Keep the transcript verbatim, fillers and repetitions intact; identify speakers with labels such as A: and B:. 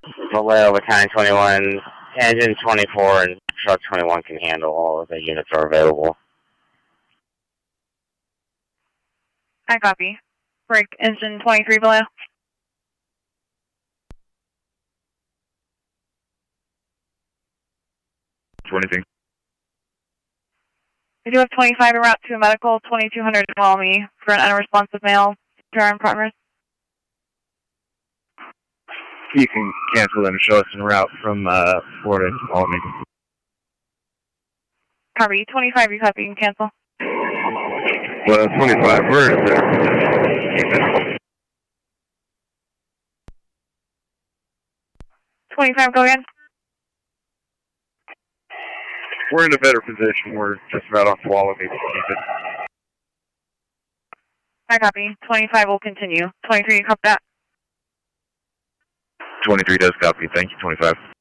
A: Vallejo, Battalion twenty-one, engine twenty-four and truck twenty-one can handle. All of the units are available.
B: I copy. Break engine twenty-three Vallejo.
C: twenty-three.
B: We do have twenty-five en route to a medical, twenty-two hundred to call me for an unresponsive male to our progress.
C: You can cancel and show us en route from uh, Florida to call me.
B: Copy. twenty-five, you copy, you can cancel.
C: Well, twenty-five, we're in a better position.
B: twenty-five, go again.
C: We're in a better position. We're just about off Wallaby to keep it.
B: I copy. twenty-five will continue. twenty-three, you copy that.
C: twenty-three does copy. Thank you, twenty-five.